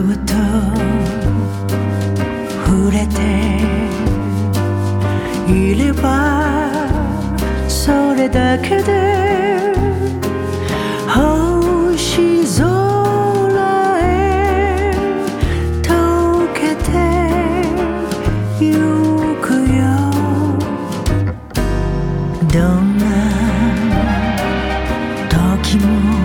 ふと触れていればそれだけで星空へ溶けてゆくよ。どんな時も